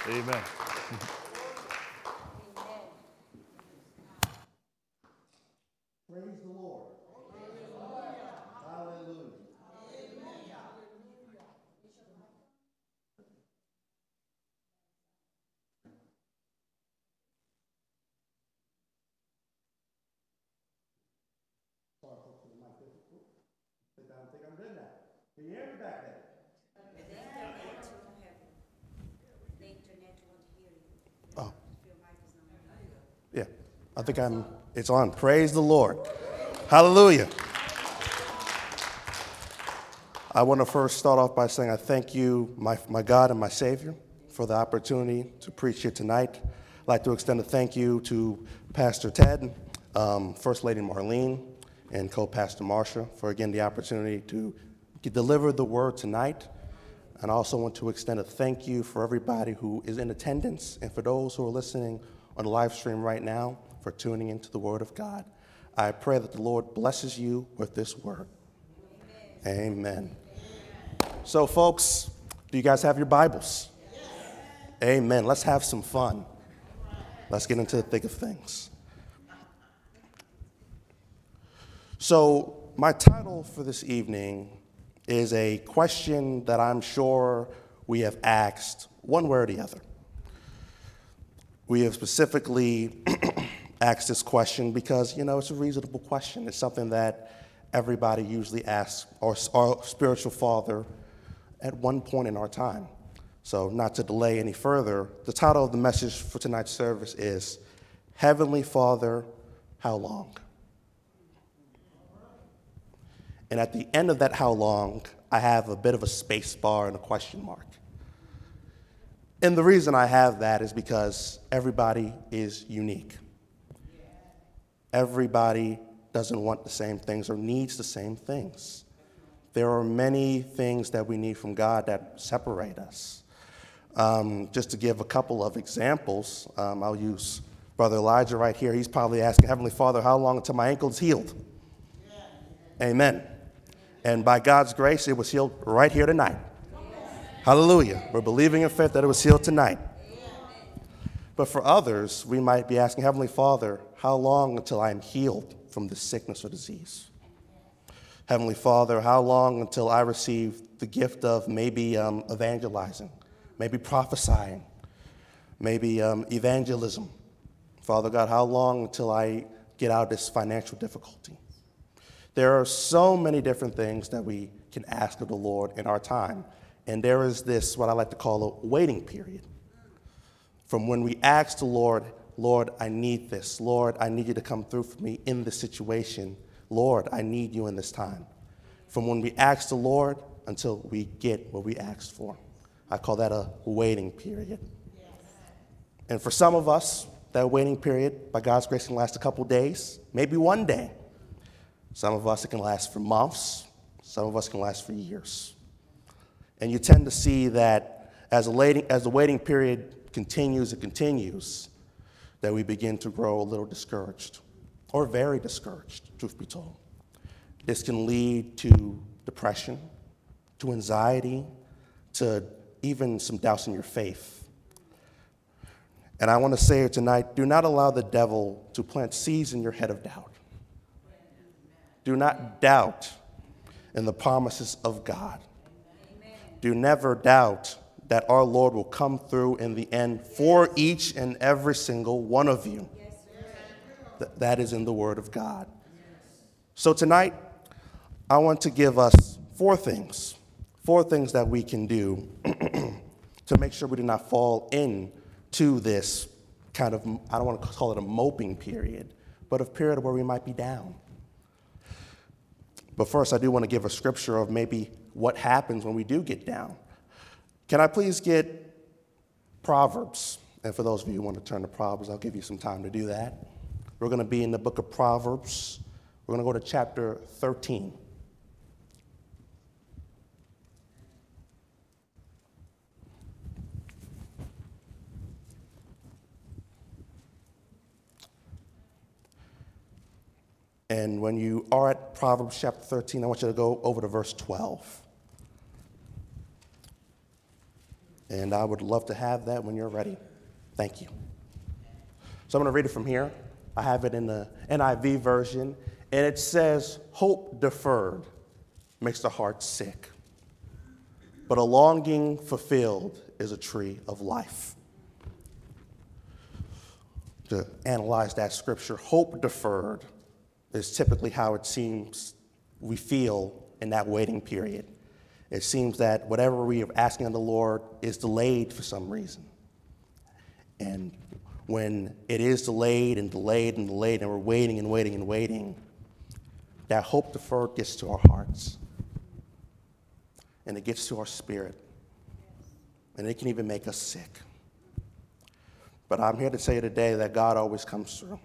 Amen. Praise the Lord. Hallelujah. Sorry, folks, for the mic difficult. I don't think I'm good now. Can you hear me back there? The internet won't hear you. Oh, Your mic is not on. yeah. It's on. Praise the Lord. Hallelujah. I want to first start off by saying I thank you, my God and my Savior, for the opportunity to preach here tonight. I'd like to extend a thank you to Pastor Ted, First Lady Marlene, and co-pastor Marsha for, again, the opportunity to deliver the word tonight. And I also want to extend a thank you for everybody who is in attendance and for those who are listening on the live stream right now for tuning into the Word of God. I pray that the Lord blesses you with this word. Amen. So, folks, do you guys have your Bibles? Yes. Amen. Let's have some fun. Let's get into the thick of things. So, my title for this evening is a question that I'm sure we have asked one way or the other. We have specifically asked this question because, it's a reasonable question. It's something that everybody usually asks our spiritual father at one point in our time. So not to delay any further, the title of the message for tonight's service is Heavenly Father, How Long? And at the end of that how long, I have a bit of a space bar and a question mark. And the reason I have that is because everybody is unique. Everybody doesn't want the same things or needs the same things. There are many things that we need from God that separate us. Just to give a couple of examples, I'll use Brother Elijah right here. He's probably asking, Heavenly Father, how long until my ankle is healed? Amen. And by God's grace, it was healed right here tonight. Hallelujah. We're believing in faith that it was healed tonight. But for others, we might be asking, Heavenly Father, how long until I am healed from this sickness or disease? Heavenly Father, how long until I receive the gift of maybe evangelizing, maybe prophesying, maybe evangelism? Father God, how long until I get out of this financial difficulty? There are so many different things that we can ask of the Lord in our time. And there is this, what I like to call a waiting period. From when we ask the Lord, Lord, I need this. Lord, I need you to come through for me in this situation. Lord, I need you in this time. From when we ask the Lord until we get what we asked for. I call that a waiting period. Yes. And for some of us, that waiting period, by God's grace, can last a couple days, maybe one day. Some of us, it can last for months. Some of us can last for years. And you tend to see that as the waiting period continues and continues, that we begin to grow a little discouraged, or very discouraged, truth be told. This can lead to depression, to anxiety, to even some doubts in your faith. And I want to say tonight, do not allow the devil to plant seeds in your head of doubt. Do not doubt in the promises of God. Do never doubt that our Lord will come through in the end for each and every single one of you. That is in the Word of God. So tonight, I want to give us four things that we can do to make sure we do not fall into this kind of, I don't want to call it a moping period, but a period where we might be down. But first, I do want to give a scripture of maybe what happens when we do get down. Can I please get Proverbs? And for those of you who want to turn to Proverbs, I'll give you some time to do that. We're going to be in the book of Proverbs. We're going to go to chapter 13. And when you are at Proverbs chapter 13, I want you to go over to verse 12. And I would love to have that when you're ready. Thank you. So I'm going to read it from here. I have it in the NIV version, and it says, "Hope deferred makes the heart sick, but a longing fulfilled is a tree of life." To analyze that scripture, hope deferred is typically how it seems we feel in that waiting period. It seems that whatever we are asking of the Lord is delayed for some reason. And when it is delayed and delayed and delayed, and we're waiting and waiting and waiting, that hope deferred gets to our hearts. And it gets to our spirit. And it can even make us sick. But I'm here to tell you today that God always comes through.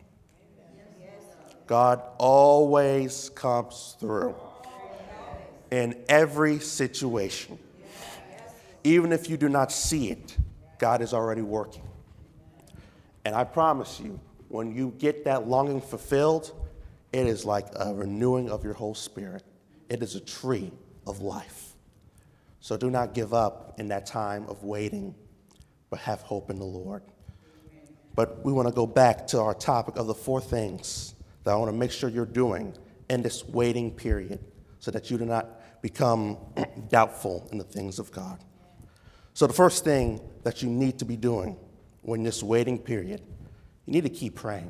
God always comes through in every situation. Even if you do not see it, God is already working. And I promise you, when you get that longing fulfilled, it is like a renewing of your whole spirit. It is a tree of life. So do not give up in that time of waiting, but have hope in the Lord. But we want to go back to our topic of the 4 things that I want to make sure you're doing in this waiting period so that you do not become doubtful in the things of God. So the first thing that you need to be doing when this waiting period, you need to keep praying.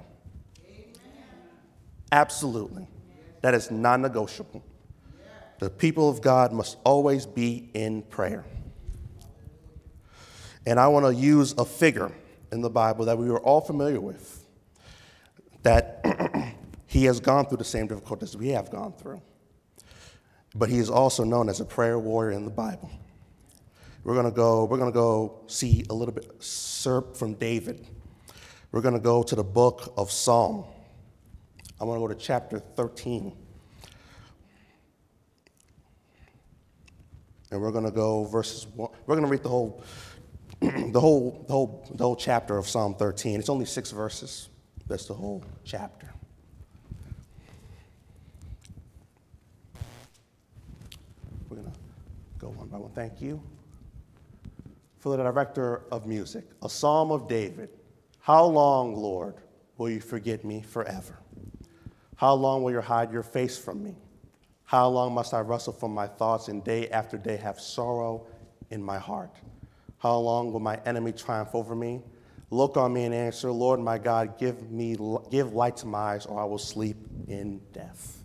Absolutely. That is non-negotiable. The people of God must always be in prayer. And I want to use a figure in the Bible that we are all familiar with, that he has gone through the same difficulties we have gone through. But he is also known as a prayer warrior in the Bible. We're going to go see a little bit from David. We're going to go to the book of Psalm. I want to go to chapter 13. And we're going to go verses 1. We're going to read the whole chapter of Psalm 13. It's only 6 verses. That's the whole chapter. We're going to go one by one. Thank you. For the director of music, a psalm of David. How long, Lord, will you forget me forever? How long will you hide your face from me? How long must I wrestle from my thoughts and day after day have sorrow in my heart? How long will my enemy triumph over me? Look on me and answer, Lord my God, give light to my eyes, or I will sleep in death.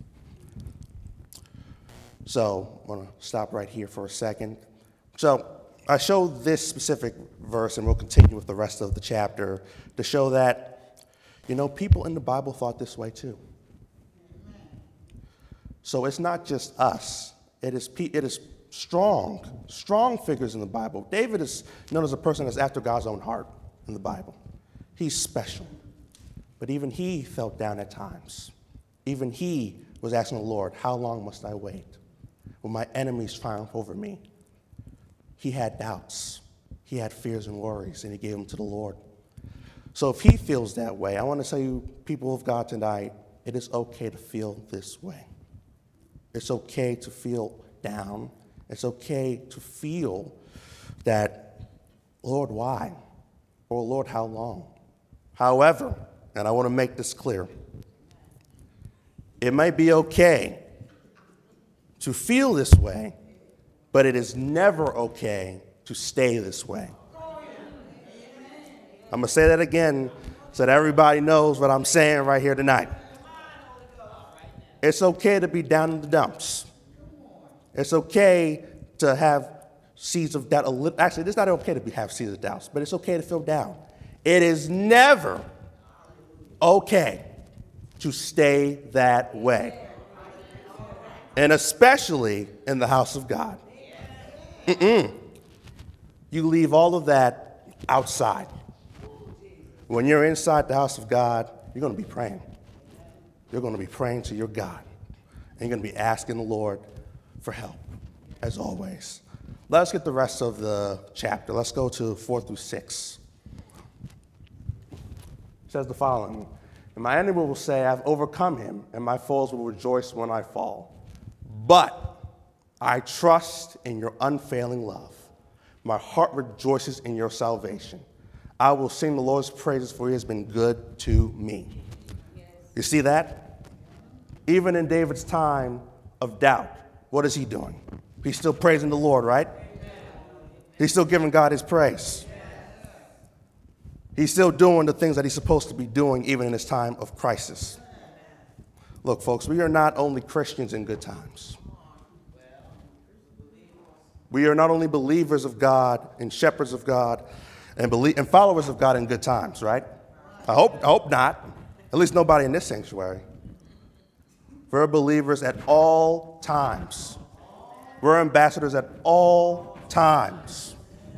So I want to stop right here for a second. So I showed this specific verse, and we'll continue with the rest of the chapter, to show that, people in the Bible thought this way too. So it's not just us. It is strong figures in the Bible. David is known as a person that's after God's own heart in the Bible. He's special. But even he felt down at times. Even he was asking the Lord, how long must I wait? Will my enemies triumph over me? He had doubts. He had fears and worries, and he gave them to the Lord. So if he feels that way, I want to tell you, people of God tonight, it is okay to feel this way. It's okay to feel down. It's okay to feel that, Lord, why? Or Lord, how long? However, and I want to make this clear, it might be okay to feel this way, but it is never okay to stay this way. I'm going to say that again so that everybody knows what I'm saying right here tonight. It's okay to be down in the dumps. It's okay to have seeds of doubt. Actually, it's not okay to have seeds of doubt, but it's okay to feel down. It is never okay to stay that way. And especially in the house of God. You leave all of that outside. When you're inside the house of God, you're going to be praying. You're going to be praying to your God. And you're going to be asking the Lord for help, as always. Let's get the rest of the chapter. Let's go to 4 through 6. It says the following. And my enemy will say, I've overcome him, and my foes will rejoice when I fall. But I trust in your unfailing love. My heart rejoices in your salvation. I will sing the Lord's praises, for he has been good to me. You see that? Even in David's time of doubt, what is he doing? He's still praising the Lord, right? He's still giving God his praise. He's still doing the things that he's supposed to be doing even in his time of crisis. Look, folks, we are not only Christians in good times. We are not only believers of God and shepherds of God and followers of God in good times, right? I hope not. At least nobody in this sanctuary. We're believers at all times. We're ambassadors at all times,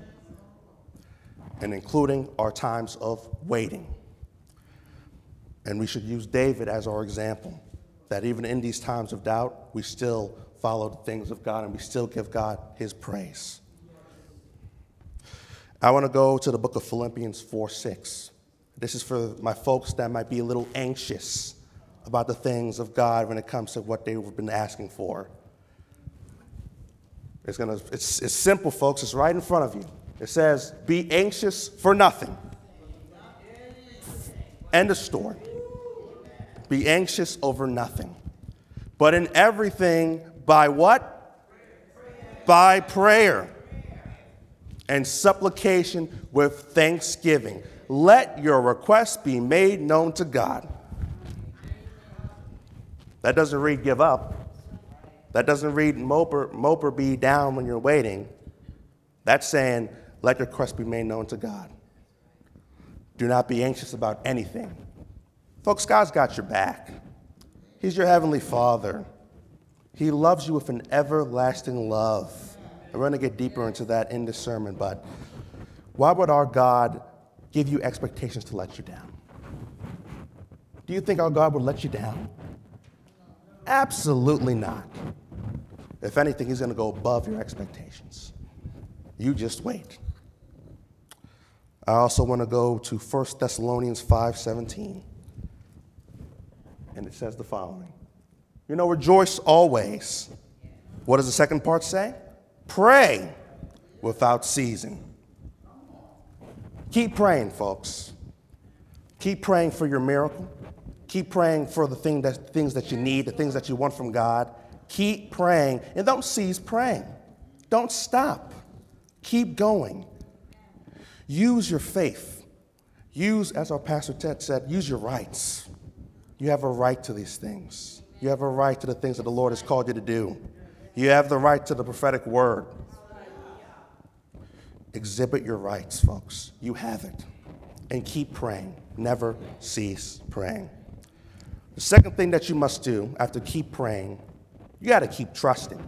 and including our times of waiting. And we should use David as our example, that even in these times of doubt, we still follow the things of God and we still give God his praise. I want to go to the book of Philippians 4:6. This is for my folks that might be a little anxious about the things of God when it comes to what they've been asking for. It's simple, folks. It's right in front of you. It says, be anxious for nothing. End of story. Be anxious over nothing. But in everything, by what? By prayer and supplication with thanksgiving. Let your requests be made known to God. That doesn't read give up. That doesn't read mope be down when you're waiting. That's saying, let your requests be made known to God. Do not be anxious about anything. Folks, God's got your back. He's your heavenly Father. He loves you with an everlasting love. And we're going to get deeper into that in this sermon, but why would our God give you expectations to let you down? Do you think our God would let you down? Absolutely not. If anything, he's going to go above your expectations. You just wait. I also want to go to 1 Thessalonians 5:17. And it says the following. Rejoice always. What does the second part say? Pray without ceasing. Keep praying, folks. Keep praying for your miracle. Keep praying for the things that you need, the things that you want from God. Keep praying, and don't cease praying. Don't stop. Keep going. Use your faith. Use, as our Pastor Ted said, use your rights. You have a right to these things. You have a right to the things that the Lord has called you to do. You have the right to the prophetic word. Exhibit your rights, folks. You have it. And keep praying. Never cease praying. The second thing that you must do after keep praying, you got to keep trusting.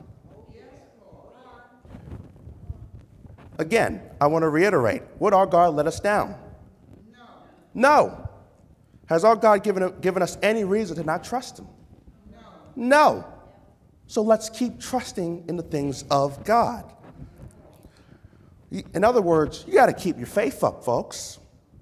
Again, I want to reiterate, would our God let us down? No. Has our God given us any reason to not trust him? No. So let's keep trusting in the things of God. In other words, you got to keep your faith up, folks.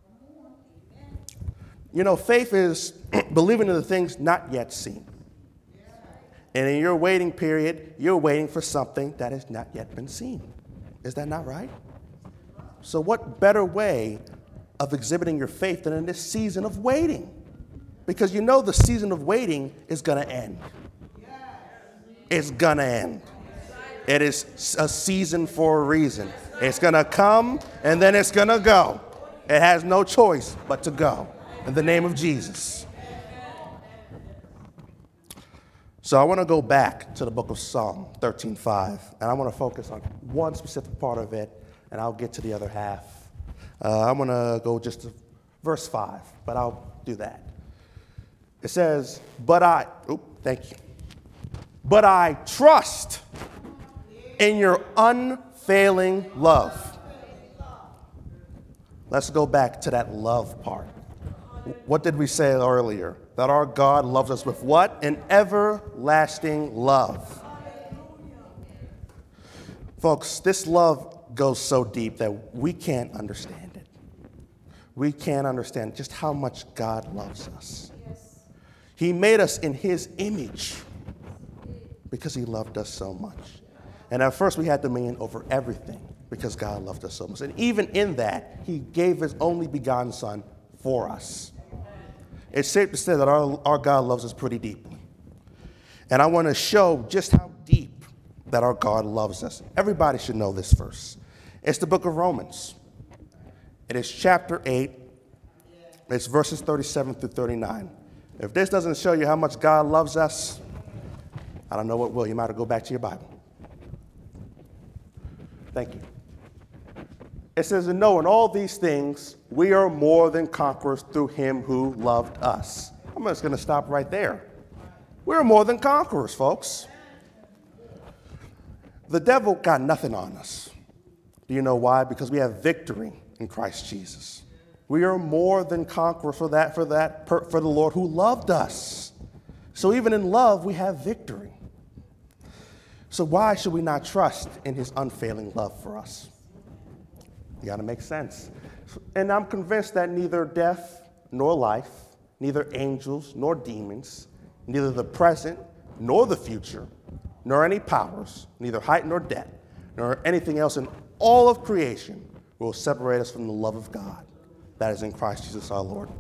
Faith is believing in the things not yet seen. And in your waiting period, you're waiting for something that has not yet been seen. Is that not right? So what better way of exhibiting your faith than in this season of waiting? Because the season of waiting is going to end. It's going to end. It is a season for a reason. It's going to come and then it's going to go. It has no choice but to go in the name of Jesus. So I want to go back to the book of Psalm 13:5, and I want to focus on one specific part of it, and I'll get to the other half. I'm going to go just to verse 5, but I'll do that. It says, but I trust in your unfailing love. Let's go back to that love part. What did we say earlier? That our God loves us with what? An everlasting love. Folks, this love goes so deep that we can't understand it. We can't understand just how much God loves us. He made us in his image because he loved us so much. And at first we had dominion over everything. because God loved us so much. And even in that, he gave his only begotten son for us. It's safe to say that our God loves us pretty deeply. And I want to show just how deep that our God loves us. Everybody should know this verse. It's the book of Romans. It is chapter 8. It's verses 37 through 39. If this doesn't show you how much God loves us, I don't know what will. You might have to go back to your Bible. Thank you. It says, and knowing all these things, we are more than conquerors through him who loved us. I'm just going to stop right there. We're more than conquerors, folks. The devil got nothing on us. Do you know why? Because we have victory in Christ Jesus. We are more than conquerors for the Lord who loved us. So even in love, we have victory. So why should we not trust in his unfailing love for us? You got to make sense. And I'm convinced that neither death nor life, neither angels nor demons, neither the present nor the future, nor any powers, neither height nor depth, nor anything else in all of creation will separate us from the love of God that is in Christ Jesus our Lord.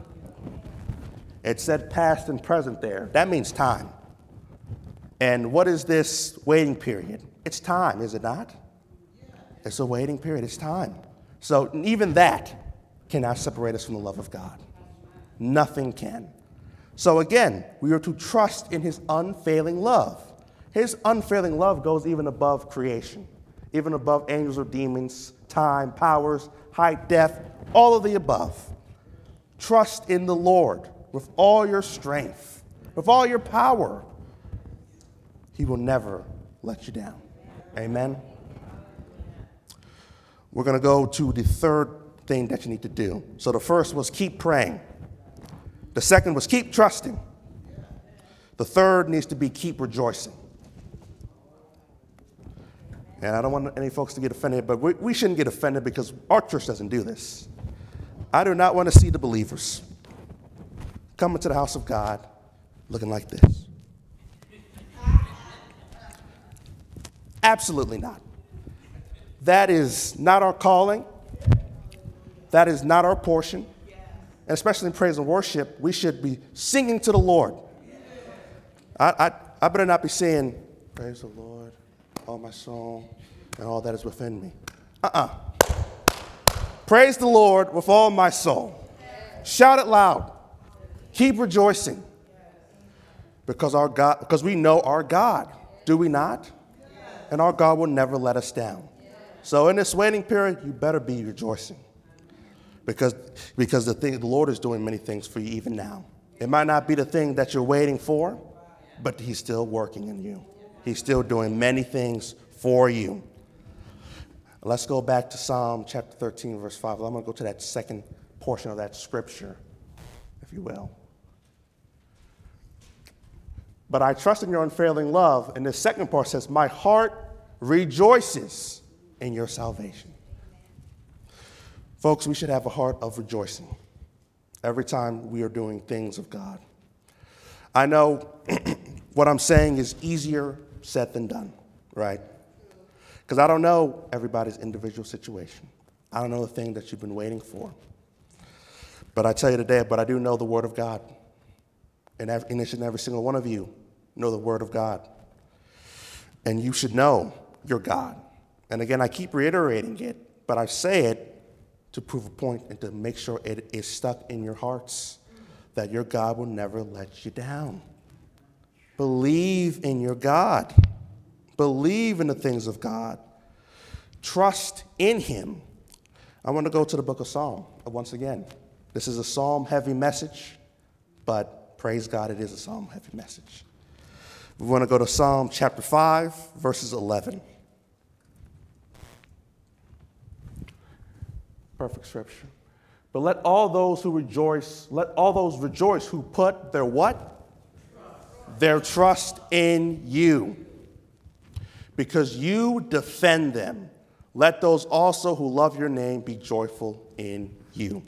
It said past and present there. That means time. And what is this waiting period? It's time, is it not? It's a waiting period. It's time. So even that cannot separate us from the love of God. Nothing can. So again, we are to trust in his unfailing love. His unfailing love goes even above creation, even above angels or demons, time, powers, height, depth, all of the above. Trust in the Lord with all your strength, with all your power. He will never let you down. Amen. We're going to go to the third thing that you need to do. So the first was keep praying. The second was keep trusting. The third needs to be keep rejoicing. And I don't want any folks to get offended, but we shouldn't get offended because our church doesn't do this. I do not want to see the believers coming to the house of God looking like this. Absolutely not. That is not our calling. That is not our portion. And especially in praise and worship, we should be singing to the Lord. I better not be saying, praise the Lord, all my soul, and all that is within me. Praise the Lord with all my soul. Shout it loud. Keep rejoicing. Because we know our God. Do we not? And our God will never let us down. So in this waiting period, you better be rejoicing. Because the Lord is doing many things for you even now. It might not be the thing that you're waiting for, but he's still working in you. He's still doing many things for you. Let's go back to Psalm chapter 13, verse 5. I'm going to go to that second portion of that scripture, if you will. But I trust in your unfailing love. And the second part says, my heart rejoices in your salvation. Folks, we should have a heart of rejoicing every time we are doing things of God. I know what I'm saying is easier said than done, right? Because I don't know everybody's individual situation. I don't know the thing that you've been waiting for. But I tell you today, but I do know the Word of God. And each and every single one of you know the Word of God. And you should know your God. And again, I keep reiterating it, but I say it to prove a point and to make sure it is stuck in your hearts that your God will never let you down. Believe in your God. Believe in the things of God. Trust in him. I want to go to the book of Psalm once again. This is a psalm-heavy message, but praise God, it is a psalm-heavy message. We want to go to Psalm chapter 5, verses 11. Perfect scripture. But let all those rejoice who put their what? Their trust in you. Because you defend them. Let those also who love your name be joyful in you.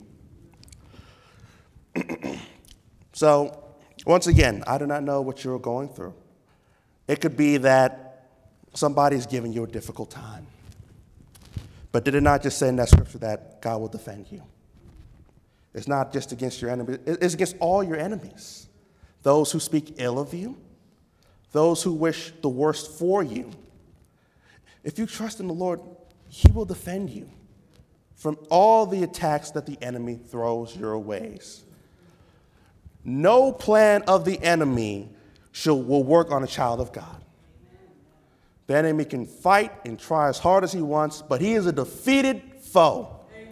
So, once again, I do not know what you're going through. It could be that somebody's giving you a difficult time. But did it not just say in that scripture that God will defend you? It's not just against your enemies. It's against all your enemies. Those who speak ill of you, those who wish the worst for you. If you trust in the Lord, he will defend you from all the attacks that the enemy throws your ways. No plan of the enemy will work on a child of God. The enemy can fight and try as hard as he wants, but he is a defeated foe. Amen.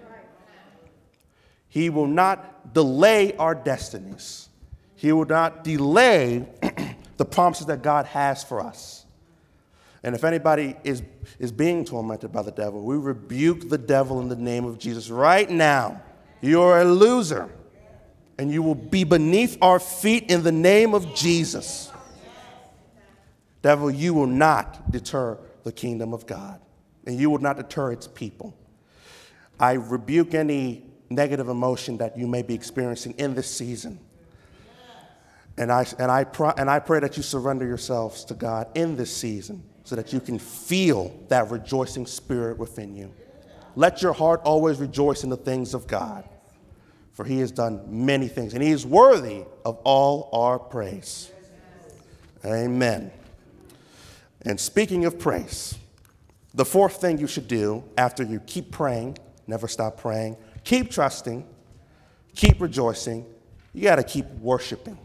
He will not delay our destinies. He will not delay the promises that God has for us. And if anybody is being tormented by the devil, we rebuke the devil in the name of Jesus right now. You're a loser, and you will be beneath our feet in the name of Jesus. Devil, you will not deter the kingdom of God, and you will not deter its people. I rebuke any negative emotion that you may be experiencing in this season. And I pray that you surrender yourselves to God in this season so that you can feel that rejoicing spirit within you. Let your heart always rejoice in the things of God, for he has done many things, and he is worthy of all our praise. Amen. And speaking of praise, the fourth thing you should do after you keep praying, never stop praying, keep trusting, keep rejoicing, you got to keep worshiping.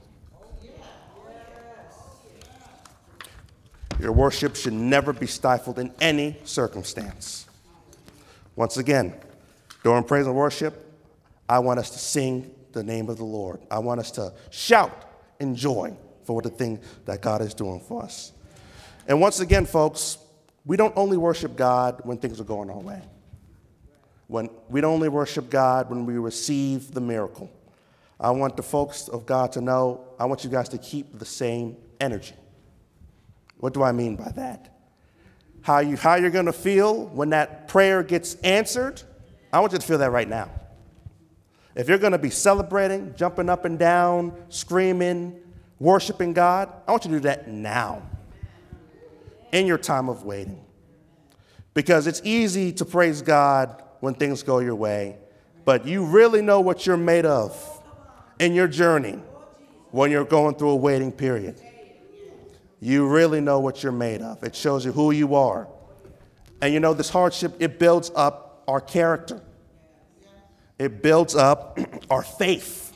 Your worship should never be stifled in any circumstance. Once again, during praise and worship, I want us to sing the name of the Lord. I want us to shout in joy for the thing that God is doing for us. And once again, folks, we don't only worship God when things are going our way. We don't only worship God when we receive the miracle. I want the folks of God to know, I want you guys to keep the same energy. What do I mean by that? How you're going to feel when that prayer gets answered, I want you to feel that right now. If you're going to be celebrating, jumping up and down, screaming, worshiping God, I want you to do that now, in your time of waiting. Because it's easy to praise God when things go your way, but you really know what you're made of in your journey when you're going through a waiting period. You really know what you're made of. It shows you who you are. And you know, this hardship, it builds up our character. It builds up our faith.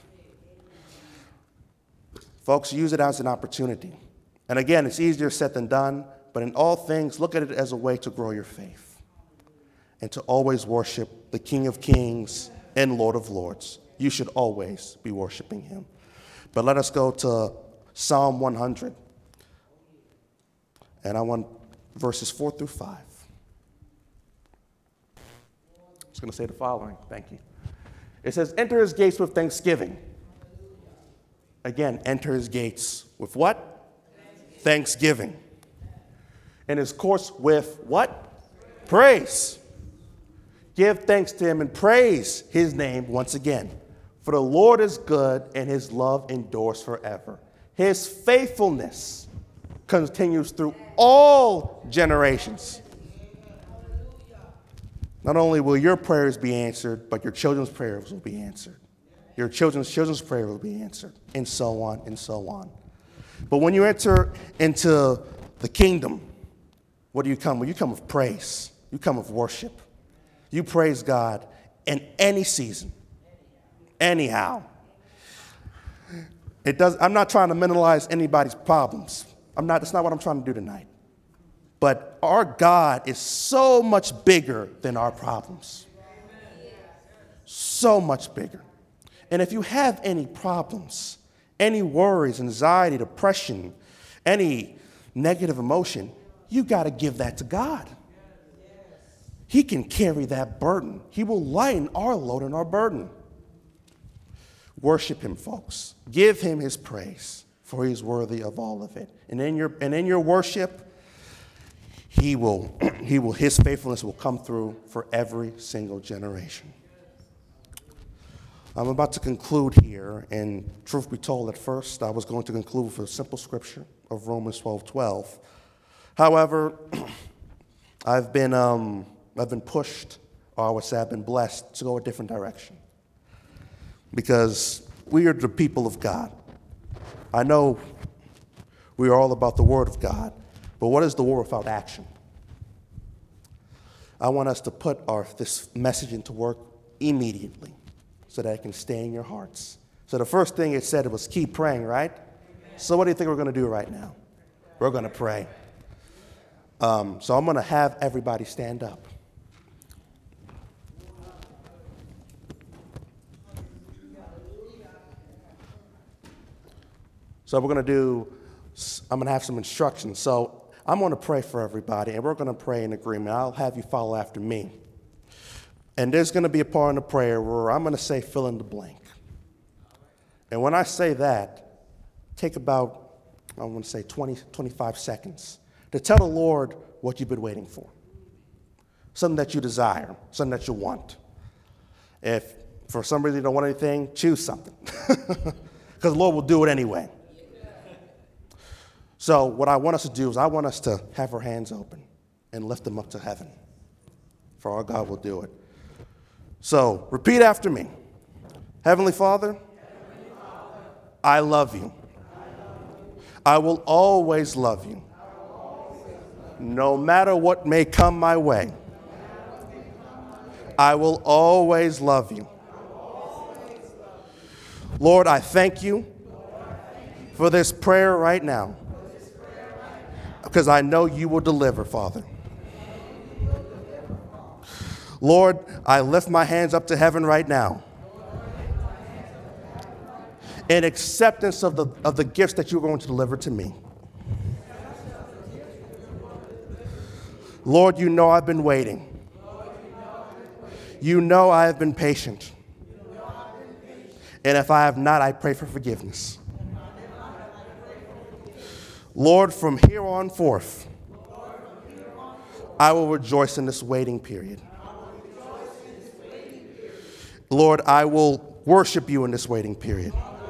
Folks, use it as an opportunity. And again, it's easier said than done, but in all things, look at it as a way to grow your faith and to always worship the King of Kings and Lord of Lords. You should always be worshiping him. But let us go to Psalm 100. And I want verses 4 through 5. I was going to say the following. Thank you. It says, enter his gates with thanksgiving. Again, enter his gates with what? Thanksgiving. And his courts with what? Praise. Give thanks to him and praise his name once again. For the Lord is good and his love endures forever. His faithfulness continues through all generations. Not only will your prayers be answered, but your children's prayers will be answered. Your children's prayers will be answered, and so on and so on. But when you enter into the kingdom, what do you come? Well, you come with praise. You come with worship. You praise God in any season, anyhow. I'm not trying to minimize anybody's problems. That's not what I'm trying to do tonight. But our God is so much bigger than our problems. So much bigger. And if you have any problems, any worries, anxiety, depression, any negative emotion, you got to give that to God. He can carry that burden. He will lighten our load and our burden. Worship him, folks. Give him his praise, for he is worthy of all of it. And in your worship, his faithfulness will come through for every single generation. I'm about to conclude here, and truth be told, at first I was going to conclude with a simple scripture of Romans 12:12. However, I've been I've been pushed, or I would say I've been blessed to go a different direction. Because we are the people of God. I know we are all about the Word of God, but what is the Word without action? I want us to put this message into work immediately so that it can stay in your hearts. So the first thing it said was keep praying, right? So what do you think we're going to do right now? We're going to pray. So I'm going to have everybody stand up. So I'm going to have some instructions. So I'm going to pray for everybody, and we're going to pray in agreement. I'll have you follow after me. And there's going to be a part in the prayer where I'm going to say fill in the blank. And when I say that, take about, I want to say 20, 25 seconds to tell the Lord what you've been waiting for. Something that you desire, something that you want. If for some reason you don't want anything, choose something. Because the Lord will do it anyway. So what I want us to do is I want us to have our hands open and lift them up to heaven. For our God will do it. So repeat after me. Heavenly Father, I love you. I will always love you. No matter what may come my way, I will always love you. Lord, I thank you for this prayer right now, because I know you will deliver, Father. Lord, I lift my hands up to heaven right now in acceptance of the gifts that you're going to deliver to me. Lord, you know I've been waiting. You know I have been patient. And if I have not, I pray for forgiveness. Lord, from here on forth, I will rejoice in this waiting period. Lord, I will worship you in this waiting period.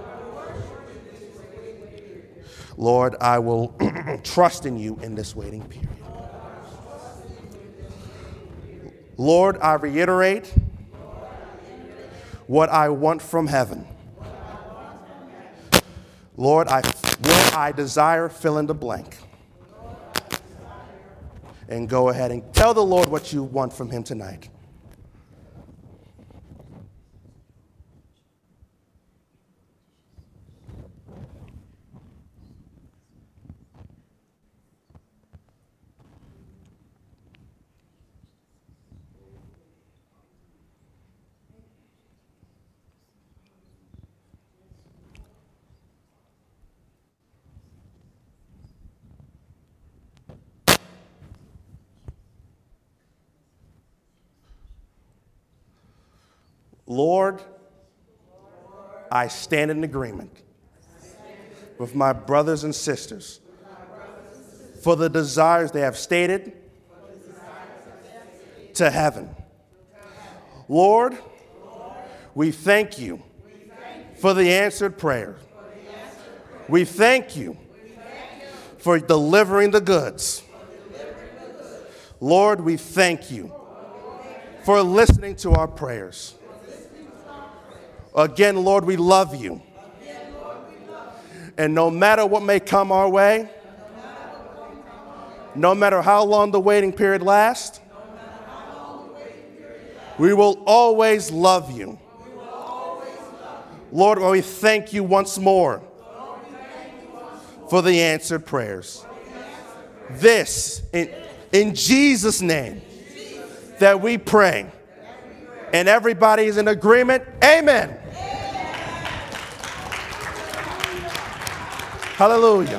Lord, I will trust in you in this waiting period. Lord, I reiterate what I want from heaven. Lord, what I desire, fill in the blank. And go ahead and tell the Lord what you want from him tonight. Lord, I stand in agreement with my brothers and sisters for the desires they have stated to heaven. Lord, we thank you for the answered prayer. We thank you for delivering the goods. Lord, we thank you for listening to our prayers. Again, Lord, we love you. And no matter what may come our way, no matter how long the waiting period lasts, we will always love you. Lord, we thank you once more for the answered prayers. This, in Jesus' name, that we pray. And everybody is in agreement. Amen. Hallelujah.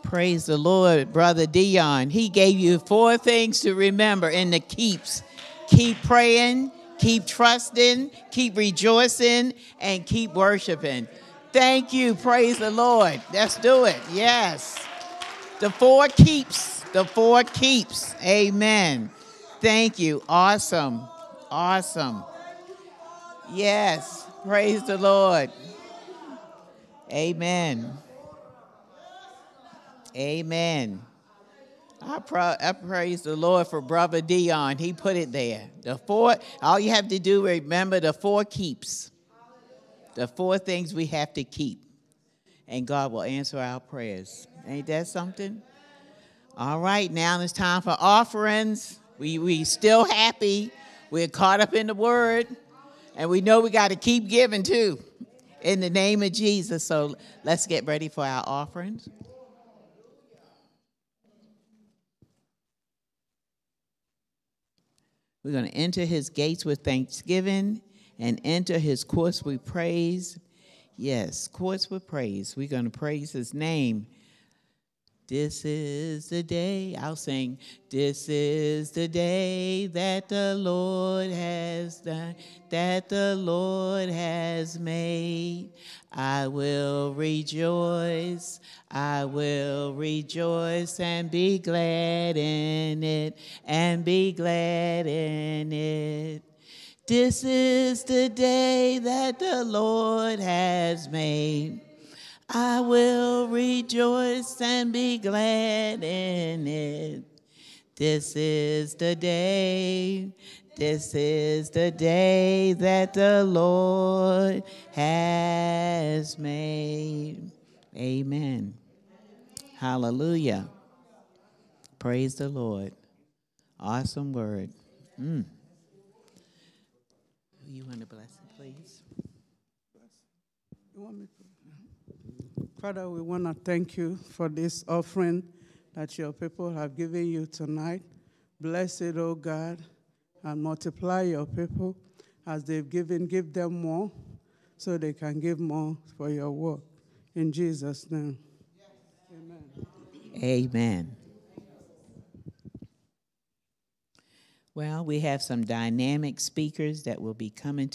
Praise the Lord, Brother Dion. He gave you 4 things to remember in the keeps. Keep praying, keep trusting, keep rejoicing, and keep worshiping. Thank you. Praise the Lord. Let's do it. Yes. The 4 keeps. The 4 keeps. Amen. Thank you. Awesome. Awesome. Yes. Praise the Lord. Amen. Amen. I praise the Lord for Brother Dion. He put it there. The 4, all you have to do, remember the 4 keeps. The 4 things we have to keep. And God will answer our prayers. Ain't that something? All right, now it's time for offerings. We still happy. We're caught up in the word. And we know we got to keep giving too. In the name of Jesus. So let's get ready for our offerings. We're going to enter his gates with thanksgiving and enter his courts with praise. Yes, courts with praise. We're going to praise his name. This is the day, I'll sing, this is the day that the Lord has done, that the Lord has made. I will rejoice and be glad in it, and be glad in it. This is the day that the Lord has made. I will rejoice and be glad in it. This is the day that the Lord has made. Amen. Hallelujah. Praise the Lord. Awesome word. You want to bless it, please? You want me to? Father, we want to thank you for this offering that your people have given you tonight. Bless it, oh God, and multiply your people as they've given. Give them more so they can give more for your work. In Jesus' name. Amen. Amen. Well, we have some dynamic speakers that will be coming to